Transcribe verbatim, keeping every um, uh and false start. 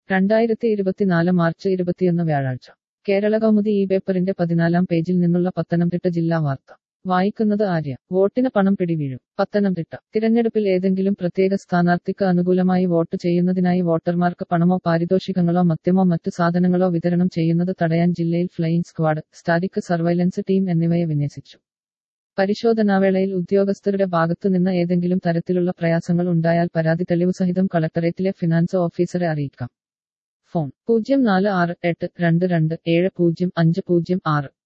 രണ്ടായിരത്തി ഇരുപത്തിനാല് മാർച്ച് ഇരുപത്തിയൊന്ന് വ്യാഴാഴ്ച കേരള കൗമുദി ഈ പേപ്പറിന്റെ പതിനാലാം പേജിൽ നിന്നുള്ള പത്തനംതിട്ട ജില്ലാ വാർത്ത വായിക്കുന്നത് ആര്യ. വോട്ടിന് പണം പിടിവീഴും. പത്തനംതിട്ട. തിരഞ്ഞെടുപ്പിൽ ഏതെങ്കിലും പ്രത്യേക സ്ഥാനാർത്ഥിക്ക് അനുകൂലമായി വോട്ട് ചെയ്യുന്നതിനായി വോട്ടർമാർക്ക് പണമോ പാരിതോഷികങ്ങളോ മദ്യമോ മറ്റു സാധനങ്ങളോ വിതരണം ചെയ്യുന്നത് തടയാൻ ജില്ലയിൽ flying squad, static surveillance team എന്നിവയെ വിന്യസിച്ചു. പരിശോധനാവേളയിൽ ഉദ്യോഗസ്ഥരുടെ ഭാഗത്തുനിന്ന് ഏതെങ്കിലും തരത്തിലുള്ള പ്രയാസങ്ങൾ ഉണ്ടായാൽ പരാതി തെളിവ് സഹിതം കളക്ടറേറ്റിലെ ഫിനാൻസ് ഓഫീസറെ അറിയിക്കാം. ഫോൺ പൂജ്യം നാല് ആറ് എട്ട് രണ്ട് രണ്ട് ഏഴ് പൂജ്യം അഞ്ച് പൂജ്യം ആറ്.